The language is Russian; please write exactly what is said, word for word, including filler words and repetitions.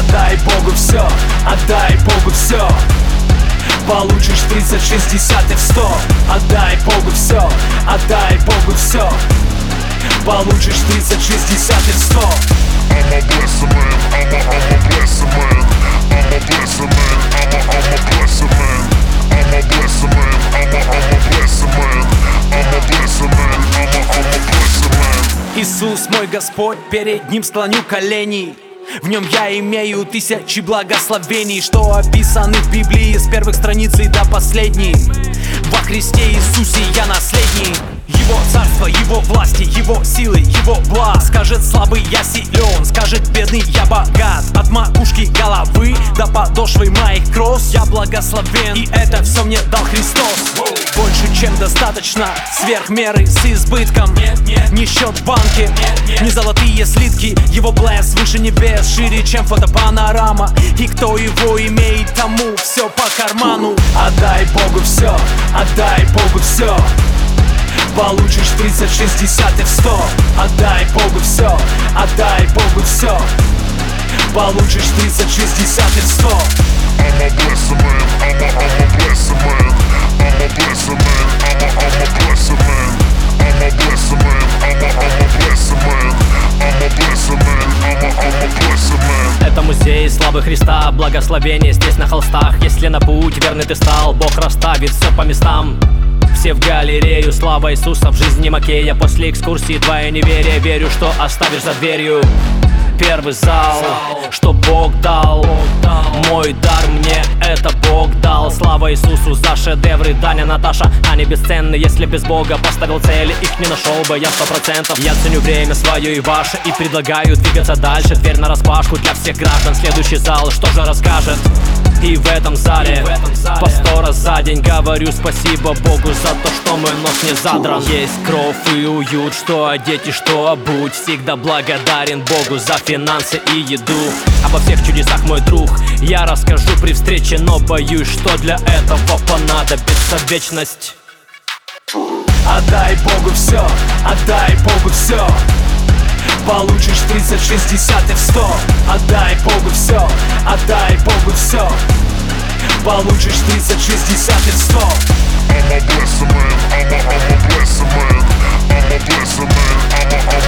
Отдай Богу все, отдай Богу все. Получишь тридцать, шестьдесят и в сто. Отдай Богу все, отдай Богу все. Получишь тридцать, шестьдесят и в сто. I'm a blessed man, I'm a, I'm a blessed man. I'm a blessed man, I'm a, I'm a blessed man. I'm a blessed man, I'm a, I'm a blessed man. I'm a blessed man, I'm a, I'm a blessed man. Иисус мой Господь, перед Ним склоню колени. В Нем я имею тысячи благословений, что описаны в Библии с первых страниц и до последней. Во Христе Иисусе я наследник Его царства, Его власти, Его силы, Его благ. Скажет слабый, я силен, скажет бедный, я богат. От макушки головы до подошвы моих кросс я благословен, и это все мне дал Христос. Больше чем достаточно, сверх меры с избытком. Не счет в банке, не золотые слитки. Его блеск выше небес, шире чем фотопанорама. И кто его имеет, тому все по карману. Отдай Богу все, отдай Богу все. Получишь тридцать, шестьдесят и в сто. Отдай Богу все, отдай Богу все. Получишь тридцать, шестьдесят и в сто. I'm a blessed man, I'm a, I'm a blessed man. I'm a blessed man, I'm a, I'm a blessed man. I'm a blessed man, I'm a, I'm a blessed man. I'm a blessed man, I'm a, I'm a blessed man. Это музей славы Христа, благословение здесь на холстах. Если на путь верный ты стал, Бог расставит все по местам. Все в галерею, слава Иисуса в жизни Макея. После экскурсии твое неверие, верю, что оставишь за дверью первый зал, что Бог дал. Мой дар мне это Бог дал. Слава Иисусу за шедевры. Даня, Наташа, они бесценны. Если без Бога поставил цели, их не нашел бы я сто процентов. Я ценю время свое и ваше и предлагаю двигаться дальше. Дверь нараспашку для всех граждан. Следующий зал, что же расскажет? И в этом зале по сто раз за день говорю спасибо Богу за то, что мой нос не задран. Есть кровь и уют, что одеть и что обуть. Всегда благодарен Богу за финансы и еду. Обо всех чудесах, мой друг, я расскажу при встрече, но боюсь, что для этого понадобится вечность. Отдай Богу все, отдай Богу все. Получишь тридцать, шестьдесят и в сто. Отдай Богу все, отдай Богу все. Получишь тридцать, шестьдесят и в сто. I'm a blessed man, I'm a, I'm a blessed man. I'm a blessed man, I'm a, I'm